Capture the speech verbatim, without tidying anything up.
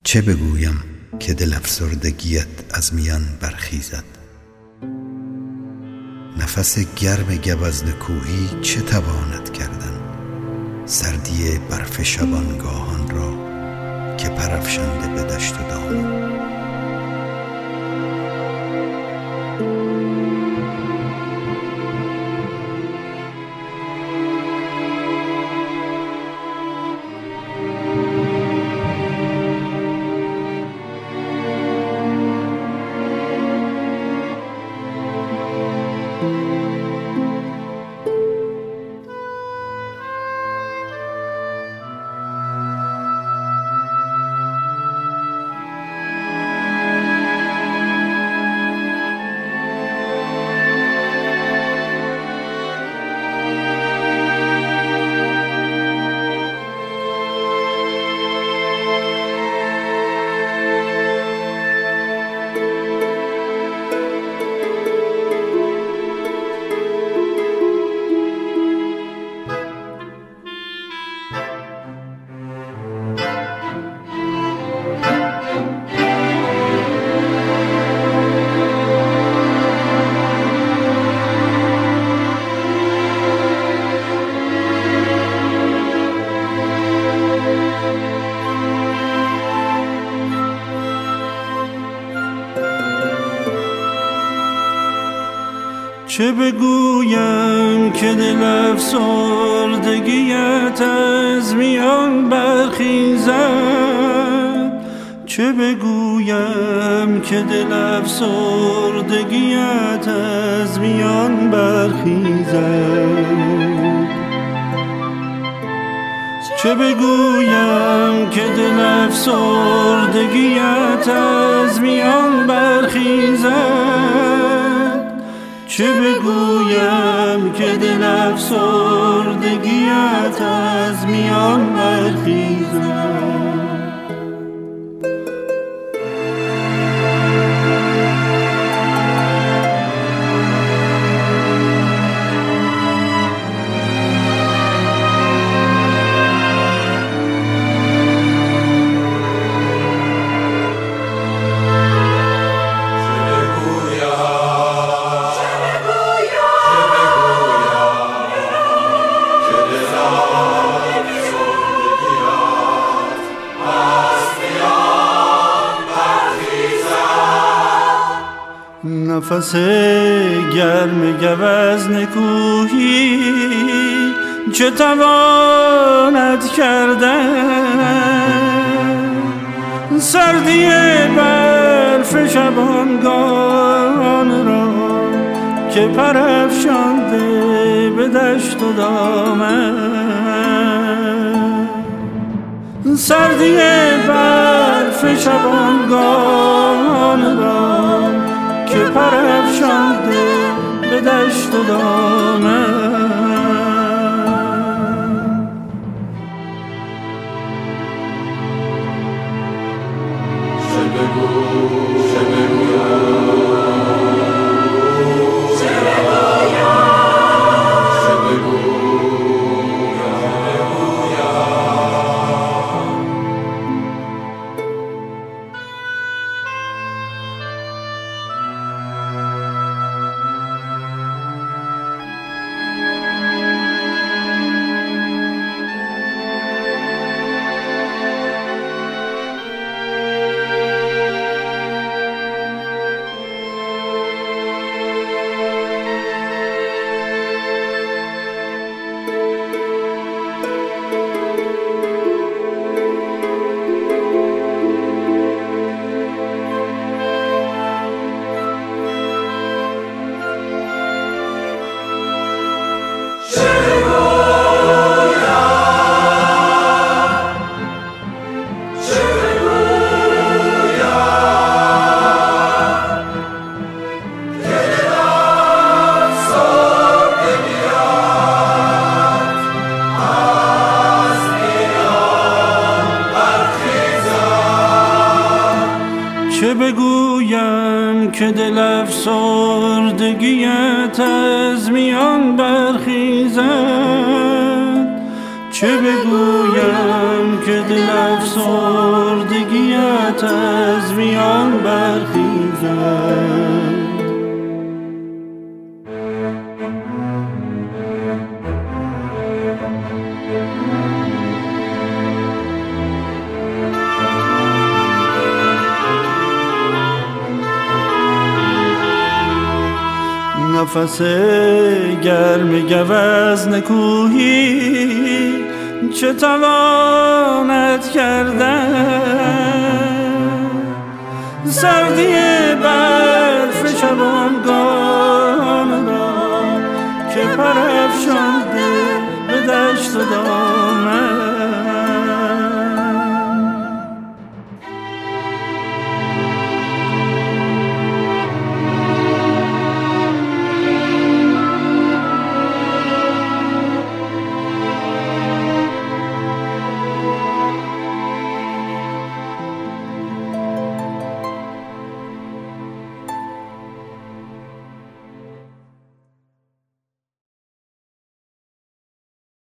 چه بگویم که دل افسردگیت از میان برخیزد؟ نفس گرم گوزن کوهی چه تواند کردن؟ سردی برف شبانگاهان را که پرافشانده به دشت و دامن. چه بگویم که دل افسردگیت از میان برخیزد؟ چه بگویم که دل افسردگیت از میان برخیزد؟ چه بگویم که دل افسردگیت از میان برخیزد؟ چه بگویم که دل افسردگیت از میان برخیزد؟ نفس گرم گوزن کوهی چه تواند کردن؟ سردی برف شبانگاهان را که پرافشانده به دشت و دامن. سردی برف شبانگاهان را که پرافشانده به دشت و دامن. چه بگو چه بگو چه بگو چه بگویم که دل افسردگیت از میان برخیزد؟ چه بگویم که دل افسردگیت قیامت از میان برخیزد. نفس گرم گوزن کوهی چه تواند کردن؟ سردی برف شبانگان را که پرافشانده به دشت و دام.